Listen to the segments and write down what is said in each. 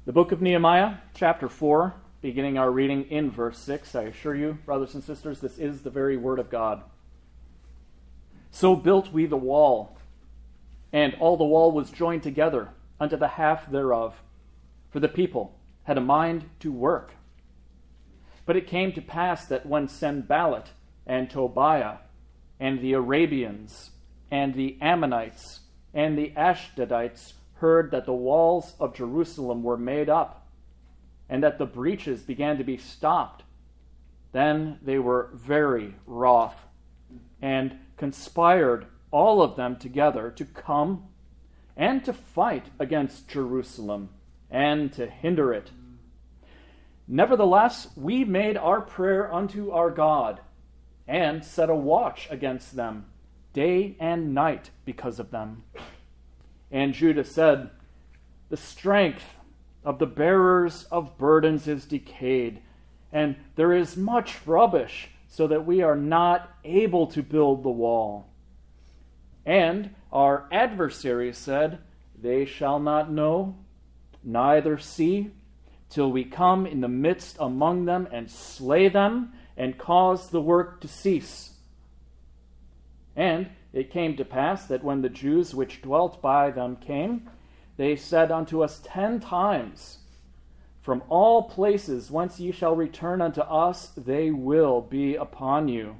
The book of Nehemiah, chapter 4, beginning our reading in verse 6. I assure you, brothers and sisters, this is the very word of God. So built we the wall, and all the wall was joined together unto the half thereof, for the people had a mind to work. But it came to pass that when Sanballat and Tobiah and the Arabians and the Ammonites and the Ashdodites heard that the walls of Jerusalem were made up, and that the breaches began to be stopped, then they were very wroth, and conspired all of them together to come and to fight against Jerusalem, and to hinder it. Nevertheless, we made our prayer unto our God, and set a watch against them, day and night, because of them. And Judah said, the strength of the bearers of burdens is decayed, and there is much rubbish, so that we are not able to build the wall. And our adversaries said, they shall not know, neither see, till we come in the midst among them and slay them, and cause the work to cease. And it came to pass that when the Jews which dwelt by them came, they said unto us 10 times, from all places whence ye shall return unto us, they will be upon you.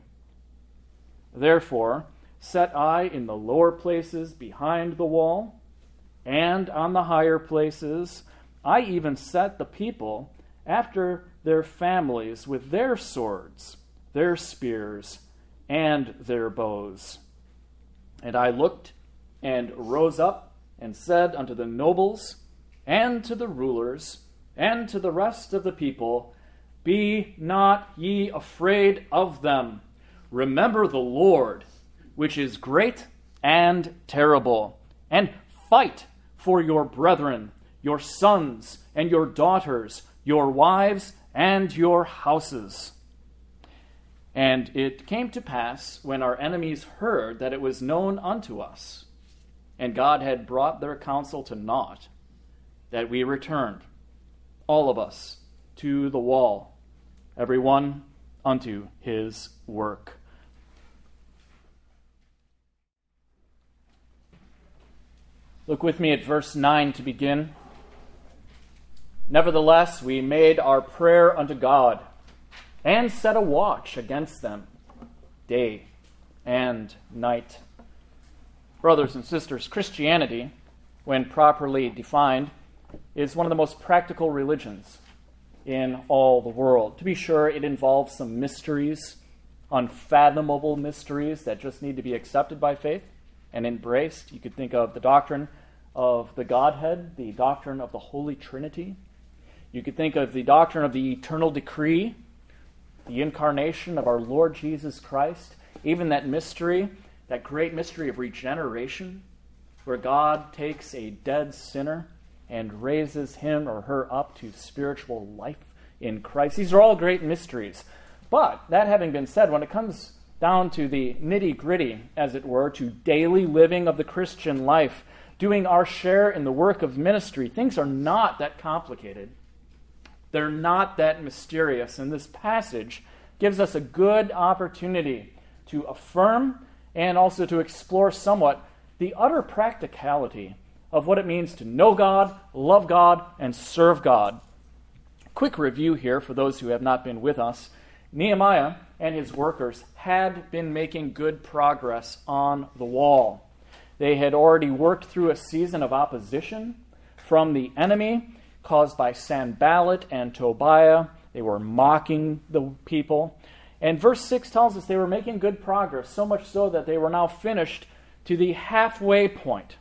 Therefore set I in the lower places behind the wall, and on the higher places I even set the people after their families with their swords, their spears, and their bows. And I looked and rose up and said unto the nobles and to the rulers and to the rest of the people, be not ye afraid of them. Remember the Lord, which is great and terrible, and fight for your brethren, your sons and your daughters, your wives and your houses. And it came to pass, when our enemies heard that it was known unto us, and God had brought their counsel to naught, that we returned, all of us, to the wall, every one unto his work. Look with me at verse 9 to begin. Nevertheless, we made our prayer unto God, and set a watch against them, day and night. Brothers and sisters, Christianity, when properly defined, is one of the most practical religions in all the world. To be sure, it involves some mysteries, unfathomable mysteries that just need to be accepted by faith and embraced. You could think of the doctrine of the Godhead, the doctrine of the Holy Trinity. You could think of the doctrine of the eternal decree, the incarnation of our Lord Jesus Christ, even that mystery, that great mystery of regeneration, where God takes a dead sinner and raises him or her up to spiritual life in Christ. These are all great mysteries. But that having been said, when it comes down to the nitty-gritty, as it were, to daily living of the Christian life, doing our share in the work of ministry, things are not that complicated. They're not that mysterious, and this passage gives us a good opportunity to affirm and also to explore somewhat the utter practicality of what it means to know God, love God, and serve God. Quick review here for those who have not been with us. Nehemiah and his workers had been making good progress on the wall. They had already worked through a season of opposition from the enemy, caused by Sanballat and Tobiah. They were mocking the people. And verse 6 tells us they were making good progress, so much so that they were now finished to the halfway point.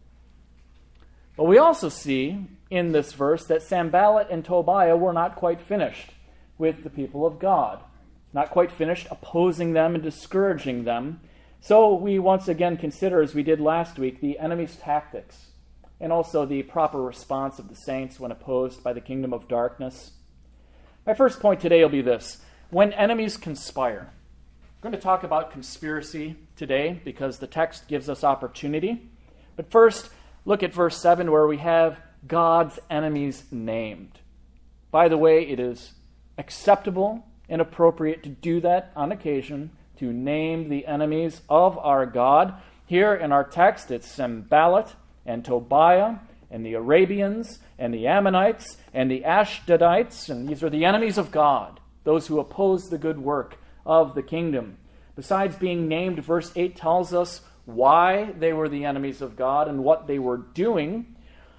But we also see in this verse that Sanballat and Tobiah were not quite finished with the people of God, not quite finished opposing them and discouraging them. So we once again consider, as we did last week, the enemy's tactics, and also the proper response of the saints when opposed by the kingdom of darkness. My first point today will be this: when enemies conspire. We're going to talk about conspiracy today because the text gives us opportunity. But first, look at verse 7 where we have God's enemies named. By the way, it is acceptable and appropriate to do that on occasion, to name the enemies of our God. Here in our text, it's Sanballat and Tobiah and the Arabians and the Ammonites and the Ashdodites, and these are the enemies of God, those who oppose the good work of the kingdom. Besides being named, verse 8 tells us why they were the enemies of God and what they were doing.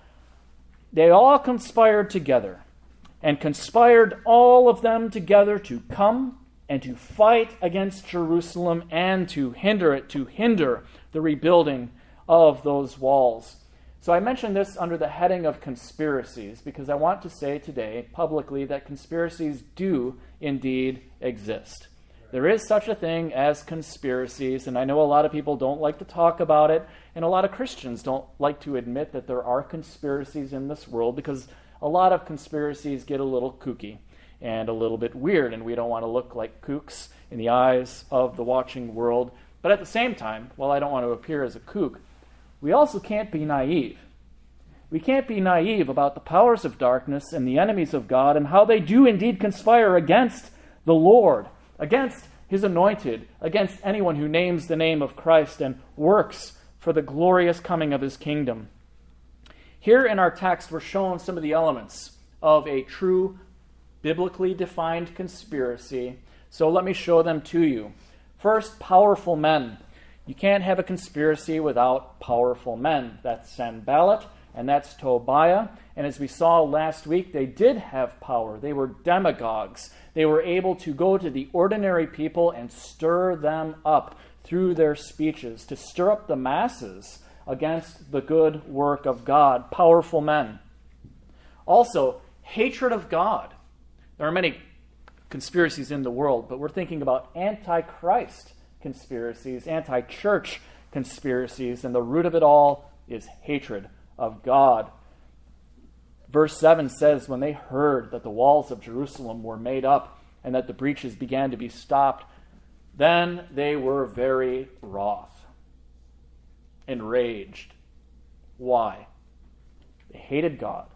They all conspired together, and conspired all of them together to come and to fight against Jerusalem and to hinder the rebuilding of those walls. So I mentioned this under the heading of conspiracies because I want to say today publicly that conspiracies do indeed exist. There is such a thing as conspiracies, and I know a lot of people don't like to talk about it, and a lot of Christians don't like to admit that there are conspiracies in this world because a lot of conspiracies get a little kooky and a little bit weird, and we don't want to look like kooks in the eyes of the watching world. But at the same time, while I don't want to appear as a kook, we also can't be naive. We can't be naive about the powers of darkness and the enemies of God and how they do indeed conspire against the Lord, against his anointed, against anyone who names the name of Christ and works for the glorious coming of his kingdom. Here in our text, we're shown some of the elements of a true biblically defined conspiracy. So let me show them to you. First, powerful men. You can't have a conspiracy without powerful men. That's Sanballat and that's Tobiah. And as we saw last week, they did have power. They were demagogues. They were able to go to the ordinary people and stir them up through their speeches, to stir up the masses against the good work of God. Powerful men. Also, hatred of God. There are many conspiracies in the world, but we're thinking about anti-Christ conspiracies, anti-church conspiracies, and the root of it all is hatred of God. Verse 7 says, when they heard that the walls of Jerusalem were made up and that the breaches began to be stopped, then they were very wroth, enraged. Why? They hated God.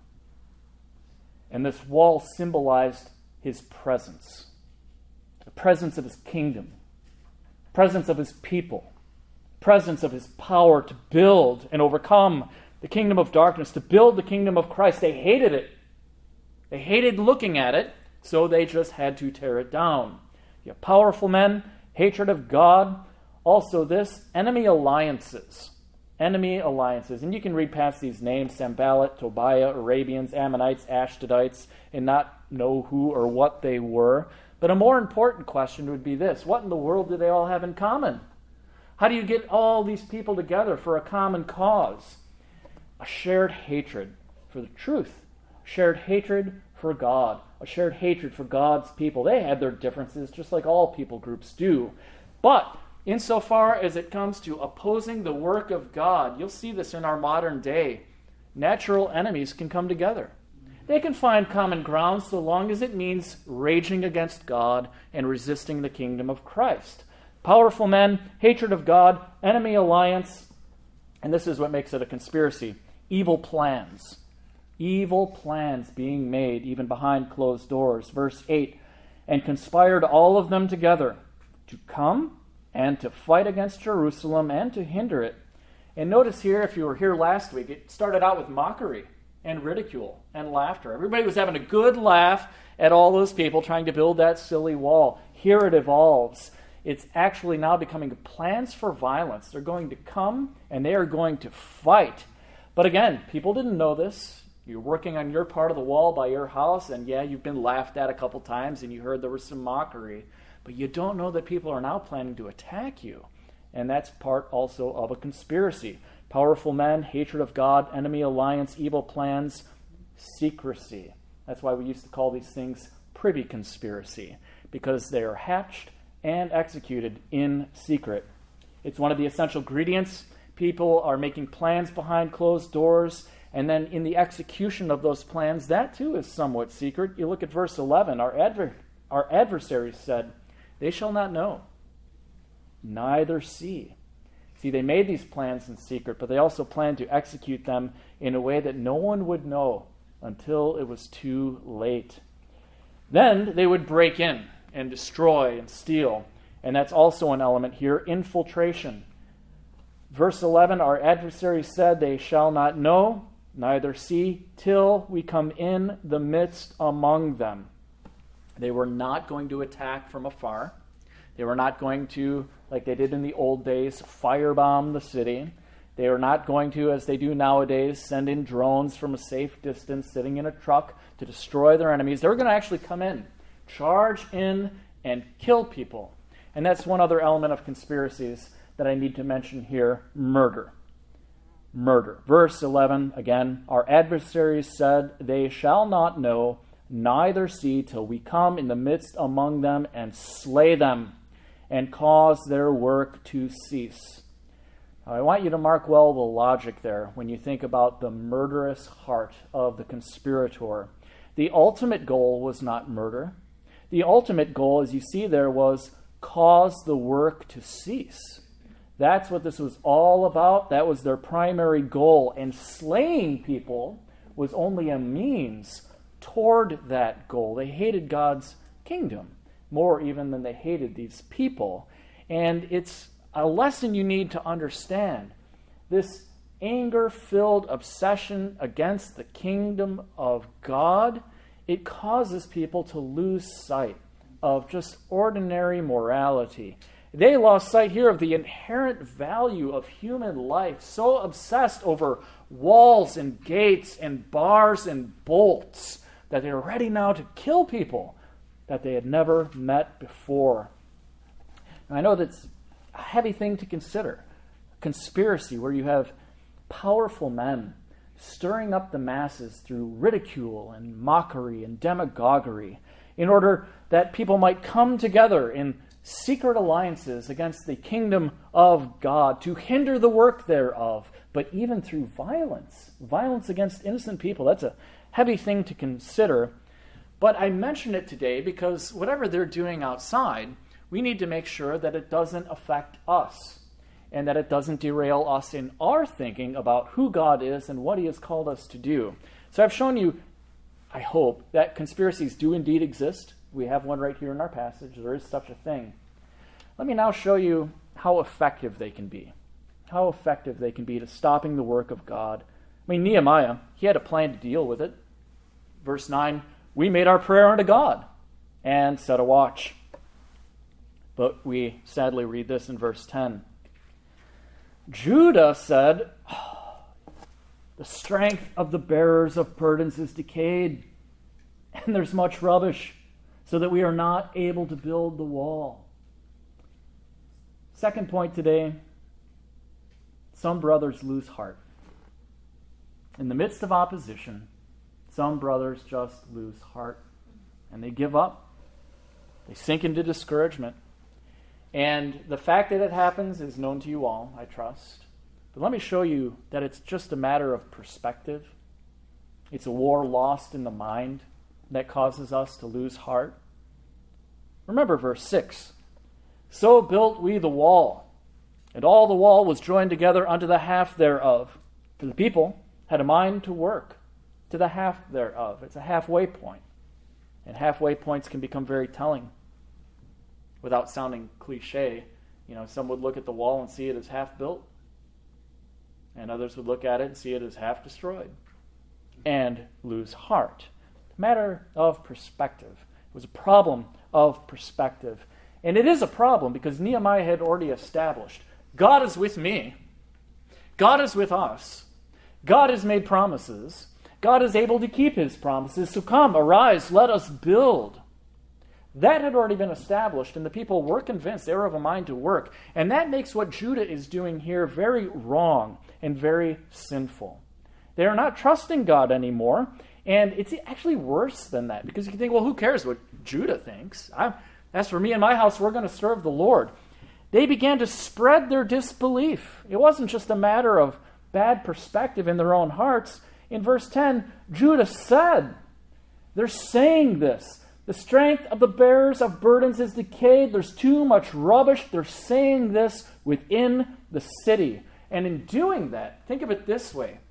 And this wall symbolized his presence, the presence of his kingdom, presence of his people, presence of his power to build and overcome the kingdom of darkness, to build the kingdom of Christ. They hated it. They hated looking at it, so they just had to tear it down. You have powerful men, hatred of God. Also this, enemy alliances. Enemy alliances. And you can read past these names, Sanballat, Tobiah, Arabians, Ammonites, Ashdodites, and not know who or what they were. But a more important question would be this: what in the world do they all have in common? How do you get all these people together for a common cause? A shared hatred for the truth, a shared hatred for God, a shared hatred for God's people. They had their differences just like all people groups do. But insofar as it comes to opposing the work of God, you'll see this in our modern day. Natural enemies can come together. They can find common ground so long as it means raging against God and resisting the kingdom of Christ. Powerful men, hatred of God, enemy alliance, and this is what makes it a conspiracy. Evil plans being made even behind closed doors. Verse 8, and conspired all of them together to come and to fight against Jerusalem and to hinder it. And notice here, if you were here last week, it started out with mockery and ridicule and laughter. Everybody was having a good laugh at all those people trying to build that silly wall. Here it evolves. It's actually now becoming plans for violence. They're going to come and they are going to fight. But again, people didn't know this. You're working on your part of the wall by your house, and yeah, you've been laughed at a couple times, and you heard there was some mockery. But you don't know that people are now planning to attack you. And that's part also of a conspiracy. Powerful men, hatred of God, enemy alliance, evil plans, secrecy. That's why we used to call these things privy conspiracy, because they are hatched and executed in secret. It's one of the essential ingredients. People are making plans behind closed doors, and then in the execution of those plans, that too is somewhat secret. You look at verse 11. Our adversaries said, they shall not know, neither see. See, they made these plans in secret, but they also planned to execute them in a way that no one would know until it was too late. Then they would break in and destroy and steal. And that's also an element here, infiltration. Verse 11, our adversaries said, they shall not know, neither see, till we come in the midst among them. They were not going to attack from afar. They were not going to, like they did in the old days, firebomb the city. They were not going to, as they do nowadays, send in drones from a safe distance, sitting in a truck to destroy their enemies. They were going to actually come in, charge in, and kill people. And that's one other element of conspiracies that I need to mention here, murder. Murder. Verse 11, again, our adversaries said, they shall not know, neither see, till we come in the midst among them and slay them, and cause their work to cease. Now, I want you to mark well the logic there when you think about the murderous heart of the conspirator. The ultimate goal was not murder. The ultimate goal, as you see there, was cause the work to cease. That's what this was all about. That was their primary goal. And slaying people was only a means toward that goal. They hated God's kingdom more even than they hated these people. And it's a lesson you need to understand. This anger-filled obsession against the kingdom of God, it causes people to lose sight of just ordinary morality. They lost sight here of the inherent value of human life, so obsessed over walls and gates and bars and bolts that they were ready now to kill people that they had never met before. Now, I know that's a heavy thing to consider. Conspiracy, where you have powerful men stirring up the masses through ridicule and mockery and demagoguery in order that people might come together in secret alliances against the kingdom of God to hinder the work thereof, but even through violence against innocent people. That's a heavy thing to consider. But I mention it today because whatever they're doing outside, we need to make sure that it doesn't affect us and that it doesn't derail us in our thinking about who God is and what he has called us to do. So I've shown you, I hope, that conspiracies do indeed exist. We have one right here in our passage. There is such a thing. Let me now show you how effective they can be. How effective they can be to stopping the work of God. I mean, Nehemiah, he had a plan to deal with it. Verse 9, we made our prayer unto God and set a watch. But we sadly read this in verse 10. Judah said, the strength of the bearers of burdens is decayed, and there's much rubbish, so that we are not able to build the wall. Second point today, some brothers lose heart. In the midst of opposition, some brothers just lose heart, and they give up. They sink into discouragement. And the fact that it happens is known to you all, I trust. But let me show you that it's just a matter of perspective. It's a war lost in the mind that causes us to lose heart. Remember verse 6. So built we the wall, and all the wall was joined together unto the half thereof. For the people had a mind to work to the half thereof. It's a halfway point. And halfway points can become very telling. Without sounding cliche, some would look at the wall and see it as half built. And others would look at it and see it as half destroyed. And lose heart. Matter of perspective. It was a problem of perspective. And it is a problem because Nehemiah had already established, God is with me. God is with us. God has made promises. God is able to keep his promises. So come, arise, let us build. That had already been established, and the people were convinced they were of a mind to work. And that makes what Judah is doing here very wrong and very sinful. They are not trusting God anymore, and it's actually worse than that, because you can think, well, who cares what Judah thinks? As for me and my house, we're going to serve the Lord. They began to spread their disbelief. It wasn't just a matter of bad perspective in their own hearts. In verse 10, Judah said, they're saying this. The strength of the bearers of burdens is decayed. There's too much rubbish. They're saying this within the city. And in doing that, think of it this way.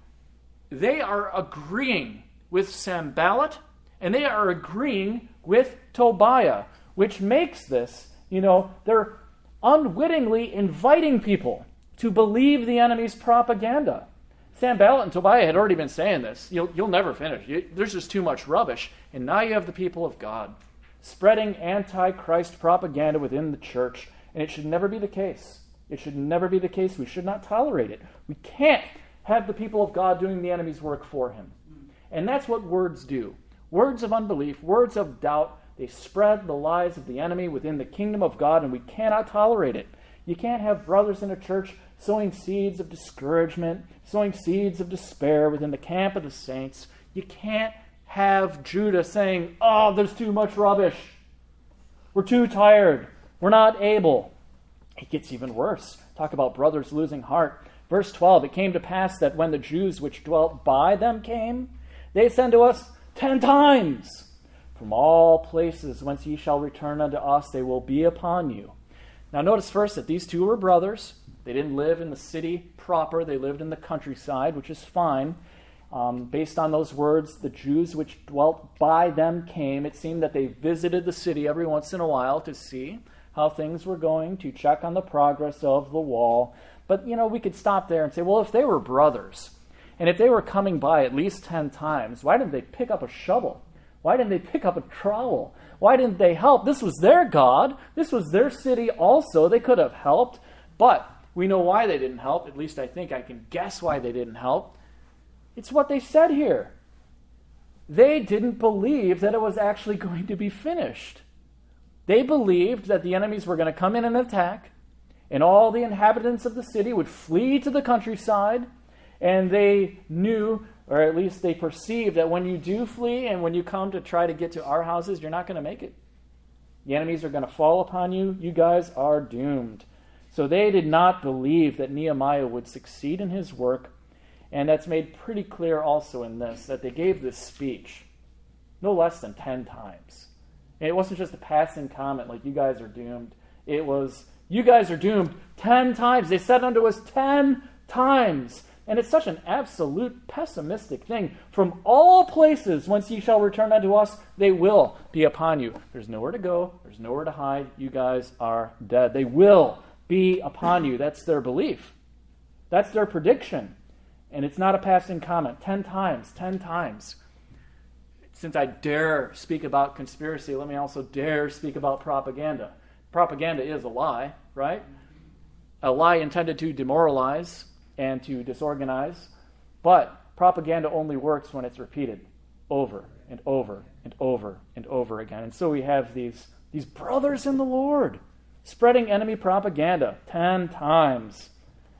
They are agreeing with Sanballat, and they are agreeing with Tobiah, which makes this, they're unwittingly inviting people to believe the enemy's propaganda. Sanballat and Tobiah had already been saying this. You'll never finish. There's just too much rubbish. And now you have the people of God spreading anti-Christ propaganda within the church. And it should never be the case. It should never be the case. We should not tolerate it. We can't have the people of God doing the enemy's work for him. And that's what words do. Words of unbelief, words of doubt, they spread the lies of the enemy within the kingdom of God, and we cannot tolerate it. You can't have brothers in a church sowing seeds of discouragement, sowing seeds of despair within the camp of the saints. You can't have Judah saying, "Oh, there's too much rubbish. We're too tired. We're not able." It gets even worse. Talk about brothers losing heart. Verse 12, it came to pass that when the Jews which dwelt by them came, they said to us 10 times, "From all places whence ye shall return unto us, they will be upon you." Now notice first that these two were brothers. They didn't live in the city proper. They lived in the countryside, which is fine. Based on those words, the Jews which dwelt by them came. It seemed that they visited the city every once in a while to see how things were going, to check on the progress of the wall. But, we could stop there and say, well, if they were brothers, and if they were coming by at least 10 times, why didn't they pick up a shovel? Why didn't they pick up a trowel? Why didn't they help? This was their God. This was their city also. They could have helped. But we know why they didn't help. At least I think I can guess why they didn't help. It's what they said here. They didn't believe that it was actually going to be finished. They believed that the enemies were going to come in and attack, and all the inhabitants of the city would flee to the countryside, and they knew, or at least they perceived, that when you do flee and when you come to try to get to our houses, you're not going to make it. The enemies are going to fall upon you. You guys are doomed. So they did not believe that Nehemiah would succeed in his work, and that's made pretty clear also in this, that they gave this speech no less than 10 times. And it wasn't just a passing comment like, you guys are doomed. It was, you guys are doomed 10 times. They said unto us 10 times. And it's such an absolute pessimistic thing. From all places whence ye shall return unto us, they will be upon you. There's nowhere to go. There's nowhere to hide. You guys are dead. They will be upon you. That's their belief. That's their prediction. And it's not a passing comment. 10 times. 10 times. Since I dare speak about conspiracy, let me also dare speak about propaganda. Propaganda is a lie, right? A lie intended to demoralize and to disorganize. But propaganda only works when it's repeated over and over and over and over again. And so we have these brothers in the Lord spreading enemy propaganda 10 times.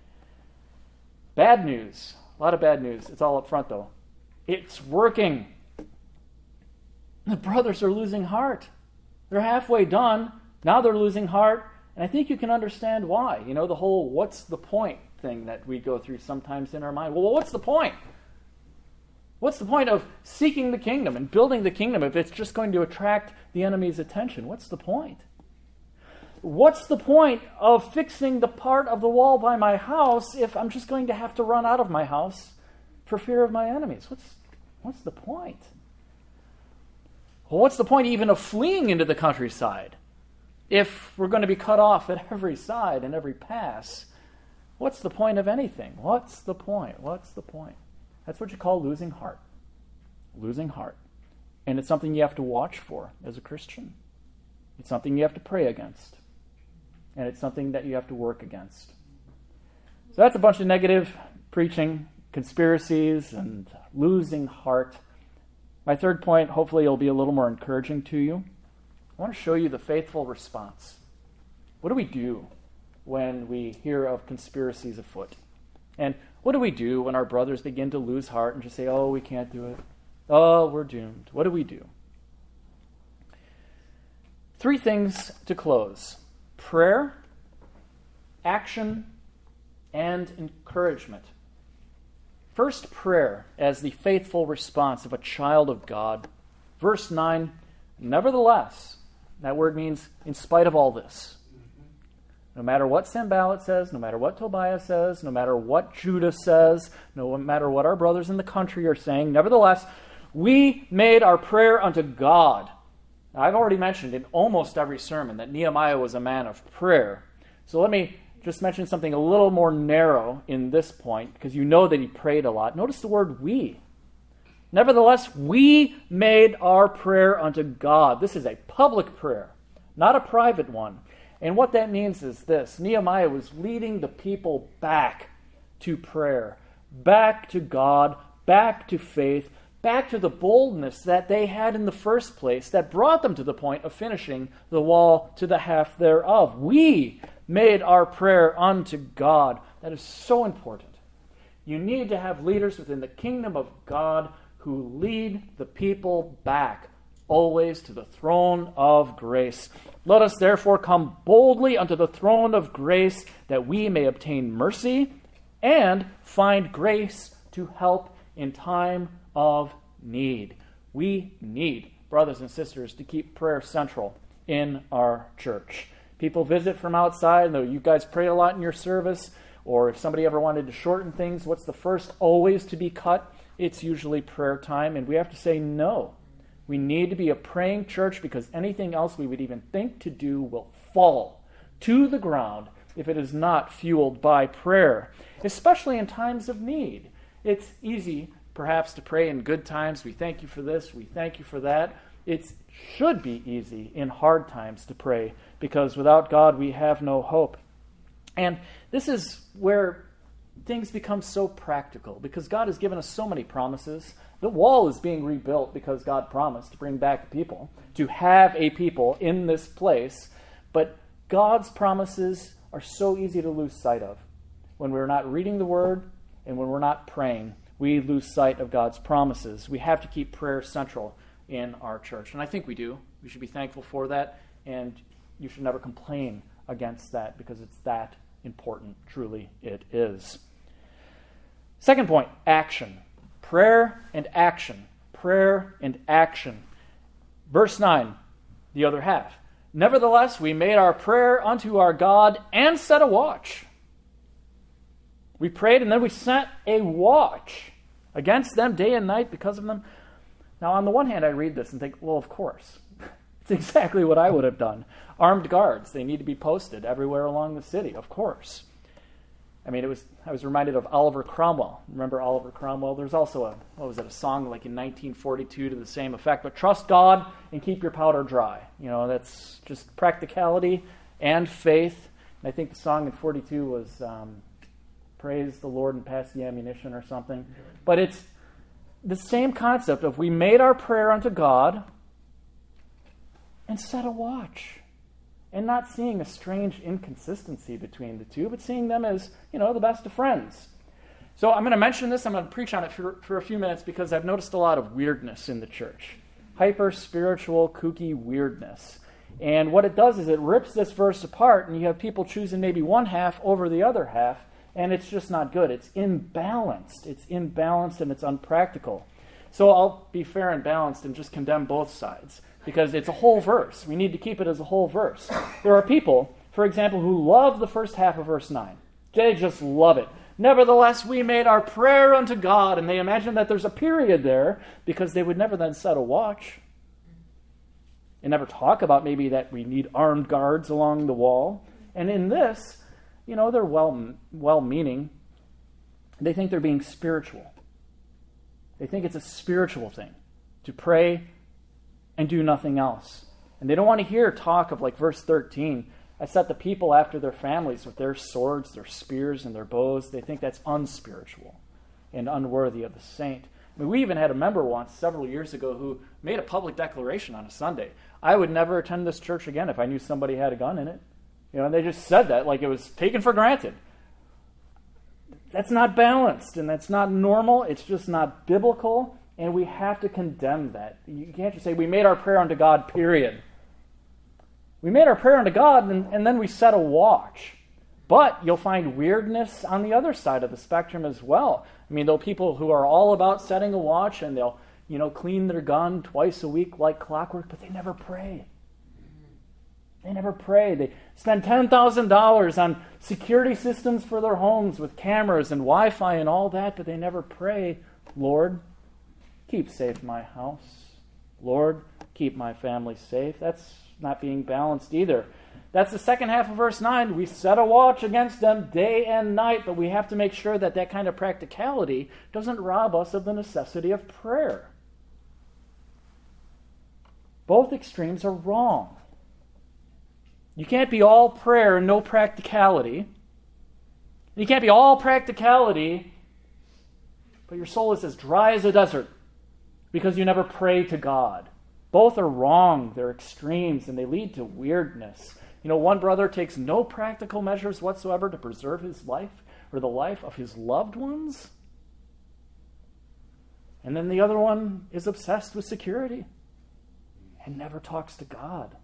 Bad news. A lot of bad news. It's all up front, though. It's working. The brothers are losing heart. They're halfway done. Now they're losing heart. And I think you can understand why. The whole what's the point thing that we go through sometimes in our mind. Well, what's the point? What's the point of seeking the kingdom and building the kingdom if it's just going to attract the enemy's attention? What's the point? What's the point of fixing the part of the wall by my house if I'm just going to have to run out of my house for fear of my enemies? What's the point? Well, what's the point even of fleeing into the countryside if we're going to be cut off at every side and every pass? What's the point of anything? What's the point? What's the point? That's what you call losing heart. Losing heart. And it's something you have to watch for as a Christian. It's something you have to pray against. And it's something that you have to work against. So that's a bunch of negative preaching, conspiracies, and losing heart. My third point, hopefully it'll be a little more encouraging to you. I want to show you the faithful response. What do we do when we hear of conspiracies afoot? And what do we do when our brothers begin to lose heart and just say, oh, we can't do it. Oh, we're doomed. What do we do? 3 things to close: prayer, action, and encouragement. First, prayer as the faithful response of a child of God. Verse 9, Nevertheless, that word means in spite of all this. No matter what Sanballat says, no matter what Tobiah says, no matter what Judah says, no matter what our brothers in the country are saying, nevertheless, we made our prayer unto God. Now, I've already mentioned in almost every sermon that Nehemiah was a man of prayer. So let me just mention something a little more narrow in this point, because you know that he prayed a lot. Notice the word we. Nevertheless, we made our prayer unto God. This is a public prayer, not a private one. And what that means is this. Nehemiah was leading the people back to prayer, back to God, back to faith, back to the boldness that they had in the first place that brought them to the point of finishing the wall to the half thereof. We made our prayer unto God. That is so important. You need to have leaders within the kingdom of God who lead the people back, always to the throne of grace. Let us therefore come boldly unto the throne of grace, that we may obtain mercy and find grace to help in time of need. We need, brothers and sisters, to keep prayer central in our church. People visit from outside, though you guys pray a lot in your service, or if somebody ever wanted to shorten things, what's the first always to be cut? It's usually prayer time, and we have to say no. We need to be a praying church, because anything else we would even think to do will fall to the ground if it is not fueled by prayer, especially in times of need. It's easy, perhaps, to pray in good times. We thank you for this, we thank you for that. It should be easy in hard times to pray, because without God we have no hope. And this is where things become so practical, because God has given us so many promises. The wall is being rebuilt because God promised to bring back people, to have a people in this place. But God's promises are so easy to lose sight of. When we're not reading the Word and when we're not praying, we lose sight of God's promises. We have to keep prayer central in our church. And I think we do. We should be thankful for that. And you should never complain against that, because it's that important. Truly it is. Second point, action. Prayer and action. Prayer and action. Verse 9, the other half. Nevertheless, we made our prayer unto our God and set a watch. We prayed and then we set a watch against them day and night because of them. Now, on the one hand, I read this and think, well, of course. It's exactly what I would have done. Armed guards, they need to be posted everywhere along the city, of course. I mean, I was reminded of Oliver Cromwell. Remember Oliver Cromwell? There's also a song like in 1942 to the same effect. But trust God and keep your powder dry. You know, that's just practicality and faith. And I think the song in 42 was Praise the Lord and Pass the Ammunition or something. But it's the same concept of we made our prayer unto God and set a watch. And not seeing a strange inconsistency between the two, but seeing them as, the best of friends. So I'm going to mention this. I'm going to preach on it for a few minutes, because I've noticed a lot of weirdness in the church. Hyper-spiritual, kooky weirdness. And what it does is it rips this verse apart, and you have people choosing maybe one half over the other half, and it's just not good. It's imbalanced. It's imbalanced and it's unpractical. So I'll be fair and balanced and just condemn both sides, because it's a whole verse. We need to keep it as a whole verse. There are people, for example, who love the first half of verse 9. They just love it. Nevertheless, we made our prayer unto God, and they imagine that there's a period there, because they would never then set a watch and never talk about maybe that we need armed guards along the wall. And in this, they're well-meaning. They think they're being spiritual. They think it's a spiritual thing to pray and do nothing else. And they don't want to hear talk of, like verse 13, I set the people after their families with their swords, their spears, and their bows. They think that's unspiritual and unworthy of the saint. I mean, we even had a member once, several years ago, who made a public declaration on a Sunday. I would never attend this church again if I knew somebody had a gun in it. And they just said that like it was taken for granted. That's not balanced, and that's not normal. It's just not biblical. And we have to condemn that. You can't just say, we made our prayer unto God, period. We made our prayer unto God, and then we set a watch. But you'll find weirdness on the other side of the spectrum as well. I mean, there are people who are all about setting a watch, and they'll clean their gun twice a week like clockwork, but they never pray. They never pray. They spend $10,000 on security systems for their homes with cameras and Wi-Fi and all that, but they never pray, Lord, keep safe my house. Lord, keep my family safe. That's not being balanced either. That's the second half of verse 9. We set a watch against them day and night, but we have to make sure that that kind of practicality doesn't rob us of the necessity of prayer. Both extremes are wrong. You can't be all prayer and no practicality. You can't be all practicality, but your soul is as dry as a desert because you never pray to God. Both are wrong. They're extremes, and they lead to weirdness. One brother takes no practical measures whatsoever to preserve his life or the life of his loved ones. And then the other one is obsessed with security and never talks to God.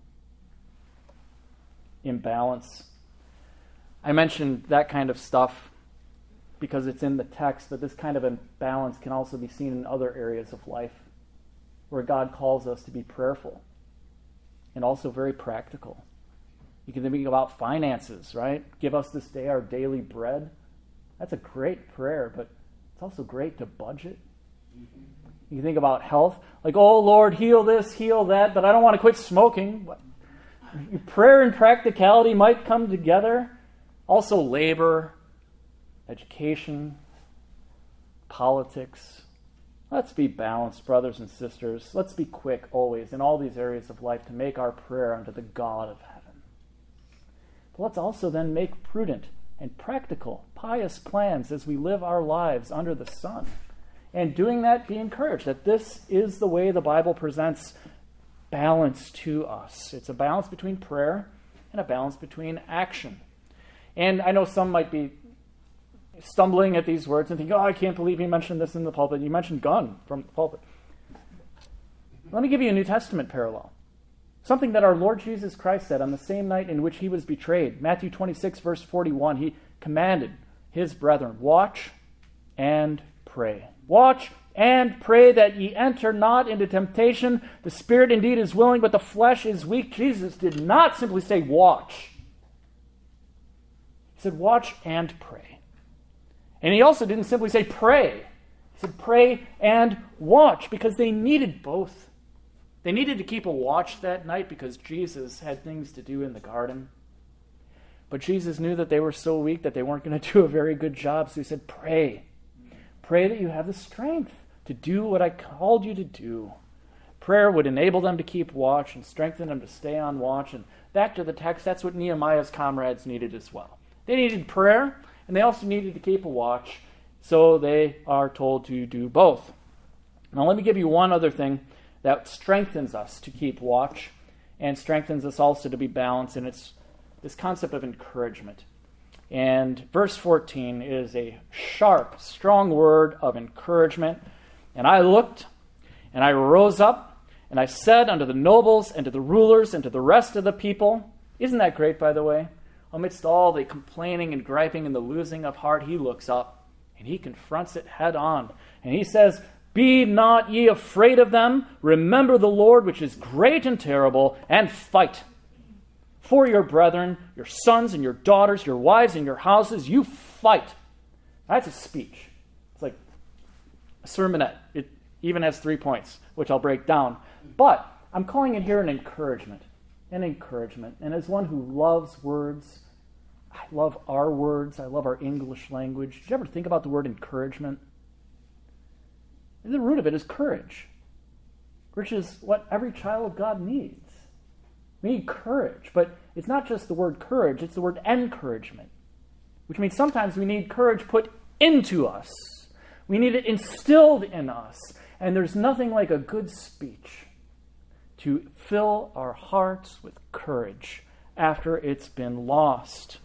Imbalance. I mentioned that kind of stuff because it's in the text, but this kind of imbalance can also be seen in other areas of life where God calls us to be prayerful and also very practical. You can think about finances, right? Give us this day our daily bread. That's a great prayer, but it's also great to budget. You can think about health, like, oh, Lord, heal this, heal that, but I don't want to quit smoking. Prayer and practicality might come together. Also labor, education, politics. Let's be balanced, brothers and sisters. Let's be quick always in all these areas of life to make our prayer unto the God of heaven. But let's also then make prudent and practical, pious plans as we live our lives under the sun. And doing that, be encouraged that this is the way the Bible presents balance to us. It's a balance between prayer and a balance between action. And I know some might be stumbling at these words and thinking, I can't believe you mentioned this in the pulpit. You mentioned gun from the pulpit. Let me give you a New Testament parallel. Something that our Lord Jesus Christ said on the same night in which he was betrayed. Matthew 26, verse 41, he commanded his brethren, watch and pray. Watch and pray that ye enter not into temptation. The spirit indeed is willing, but the flesh is weak. Jesus did not simply say watch. He said watch and pray. And he also didn't simply say pray. He said pray and watch, because they needed both. They needed to keep a watch that night because Jesus had things to do in the garden. But Jesus knew that they were so weak that they weren't going to do a very good job, so he said pray. Pray that you have the strength to do what I called you to do. Prayer would enable them to keep watch and strengthen them to stay on watch. And back to the text, that's what Nehemiah's comrades needed as well. They needed prayer, and they also needed to keep a watch, so they are told to do both. Now let me give you one other thing that strengthens us to keep watch and strengthens us also to be balanced, and it's this concept of encouragement. And verse 14 is a sharp, strong word of encouragement. And I looked, and I rose up, and I said unto the nobles, and to the rulers, and to the rest of the people, isn't that great, by the way? Amidst all the complaining and griping and the losing of heart, he looks up, and he confronts it head on. And he says, be not ye afraid of them. Remember the Lord, which is great and terrible, and fight. For your brethren, your sons and your daughters, your wives and your houses, you fight. That's a speech. It's like a sermonette. It even has 3 points, which I'll break down. But I'm calling it here an encouragement. An encouragement. And as one who loves words, I love our words. I love our English language. Did you ever think about the word encouragement? The root of it is courage, which is what every child of God needs. We need courage, but it's not just the word courage, it's the word encouragement, which means sometimes we need courage put into us. We need it instilled in us, and there's nothing like a good speech to fill our hearts with courage after it's been lost.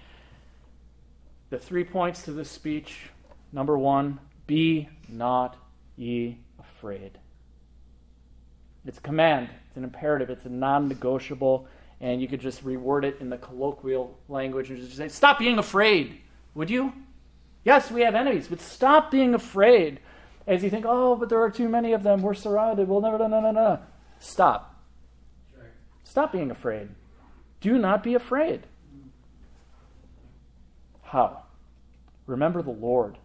The 3 points to this speech, number 1, be not ye afraid. It's a command, it's an imperative, it's a non-negotiable, and you could just reword it in the colloquial language and just say, stop being afraid, would you? Yes, we have enemies, but stop being afraid. as you think, oh, but there are too many of them, we're surrounded, we'll never, no. Stop. Right. Stop being afraid. Do not be afraid. How? Remember the Lord.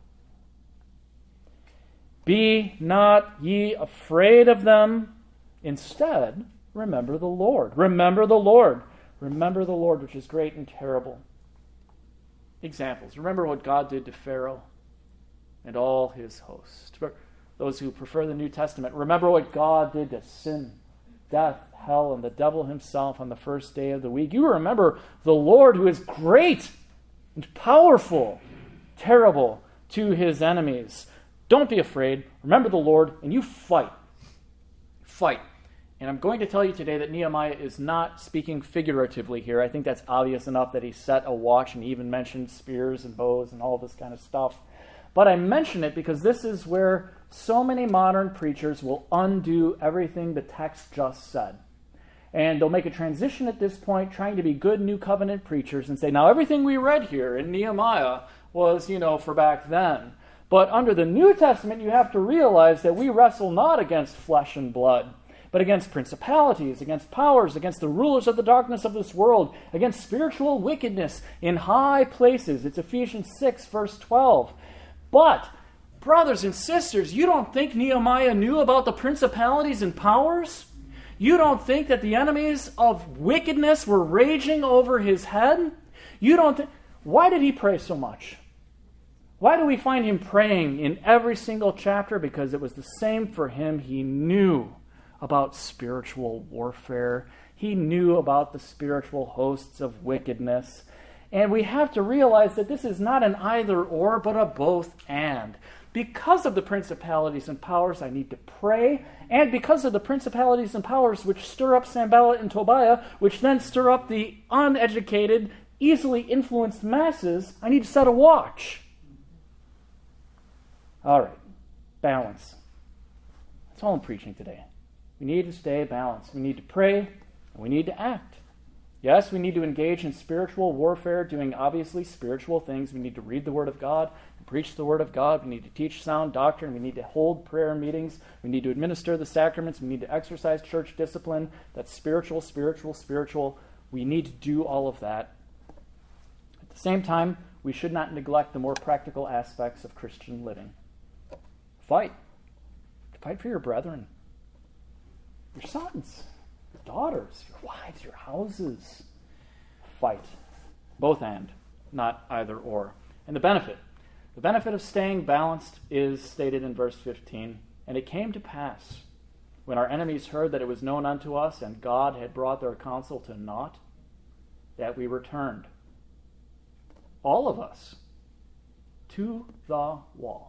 Be not ye afraid of them. Instead, remember the Lord. Remember the Lord. Remember the Lord, which is great and terrible. Examples. Remember what God did to Pharaoh and all his host. For those who prefer the New Testament, remember what God did to sin, death, hell, and the devil himself on the first day of the week. You remember the Lord, who is great and powerful, terrible to his enemies. Don't be afraid. Remember the Lord, and you fight. Fight. And I'm going to tell you today that Nehemiah is not speaking figuratively here. I think that's obvious enough that he set a watch and he even mentioned spears and bows and all this kind of stuff. But I mention it because this is where so many modern preachers will undo everything the text just said. And they'll make a transition at this point, trying to be good New Covenant preachers and say, now everything we read here in Nehemiah was, for back then. But under the New Testament, you have to realize that we wrestle not against flesh and blood, but against principalities, against powers, against the rulers of the darkness of this world, against spiritual wickedness in high places. It's Ephesians 6, verse 12. But, brothers and sisters, you don't think Nehemiah knew about the principalities and powers? You don't think that the enemies of wickedness were raging over his head? You don't think... Why did he pray so much? Why do we find him praying in every single chapter? Because it was the same for him. He knew about spiritual warfare. He knew about the spiritual hosts of wickedness. And we have to realize that this is not an either or, but a both and. Because of the principalities and powers, I need to pray. And because of the principalities and powers which stir up Sanballat and Tobiah, which then stir up the uneducated, easily influenced masses, I need to set a watch. All right, balance. That's all I'm preaching today. We need to stay balanced. We need to pray, and we need to act. Yes, we need to engage in spiritual warfare, doing obviously spiritual things. We need to read the Word of God and preach the Word of God. We need to teach sound doctrine. We need to hold prayer meetings. We need to administer the sacraments. We need to exercise church discipline. That's spiritual. We need to do all of that. At the same time, we should not neglect the more practical aspects of Christian living. Fight. Fight for your brethren, your sons, your daughters, your wives, your houses. Fight. Both and, not either or. And the benefit of staying balanced is stated in verse 15. And it came to pass, when our enemies heard that it was known unto us, and God had brought their counsel to naught, that we returned, all of us, to the wall.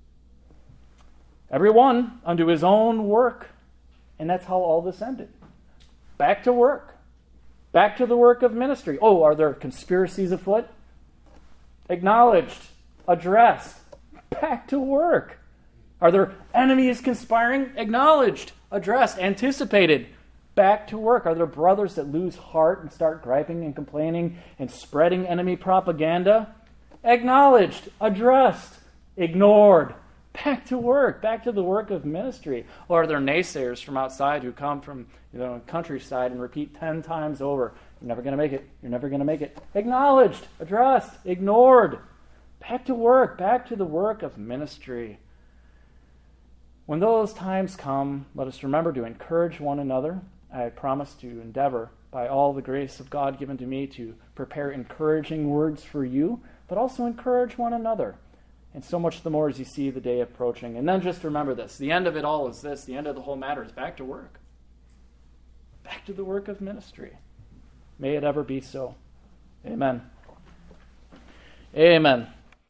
Every one unto his own work. And that's how all this ended. Back to work. Back to the work of ministry. Oh, are there conspiracies afoot? Acknowledged. Addressed. Back to work. Are there enemies conspiring? Acknowledged. Addressed. Anticipated. Back to work. Are there brothers that lose heart and start griping and complaining and spreading enemy propaganda? Acknowledged. Addressed. Ignored. Back to work, back to the work of ministry. Or are there naysayers from outside who come from countryside and repeat 10 times over, you're never going to make it, you're never going to make it. Acknowledged, addressed, ignored. Back to work, back to the work of ministry. When those times come, let us remember to encourage one another. I promise to endeavor, by all the grace of God given to me, to prepare encouraging words for you, but also encourage one another. And so much the more as you see the day approaching. And then just remember this. The end of it all is this. The end of the whole matter is back to work. Back to the work of ministry. May it ever be so. Amen. Amen.